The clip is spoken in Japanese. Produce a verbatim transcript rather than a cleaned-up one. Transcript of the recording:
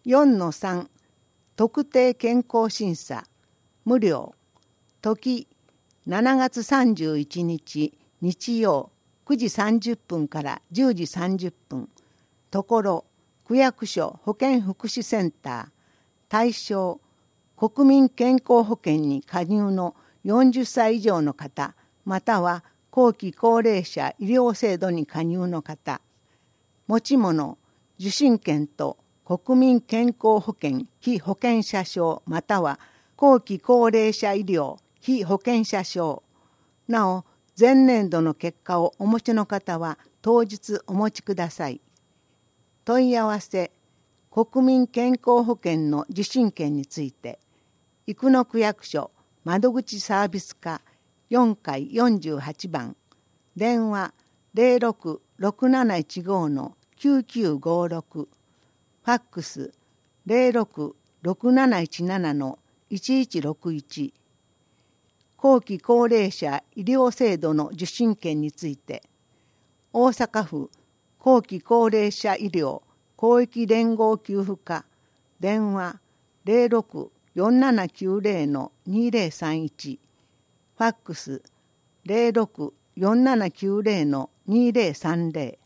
よんのさん 特定健康審査無料。時しちがつさんじゅういちにち日曜くじさんじゅっぷんからじゅうじさんじゅっぷん。ところ区役所保健福祉センター。対象国民健康保険に加入のよんじゅっさい以上の方、または後期高齢者医療制度に加入の方。持ち物、受診券と国民健康保険被保険者証または後期高齢者医療被保険者証。なお、前年度の結果をお持ちの方は当日お持ちください。問い合わせ、国民健康保険の受診券について、生野区役所窓口サービス課よんかいよんじゅうはちばん、電話 ゼロろく ろくなないちご きゅうきゅうごろく、ファックス ゼロろく ろくなないちなな いちいちろくいち、後期高齢者医療制度の受診券について、大阪府後期高齢者医療広域連合給付課、電話 ゼロろく よんななきゅうゼロ にゼロさんいち、ファックス ゼロろく よんななきゅうゼロ にゼロさんゼロ。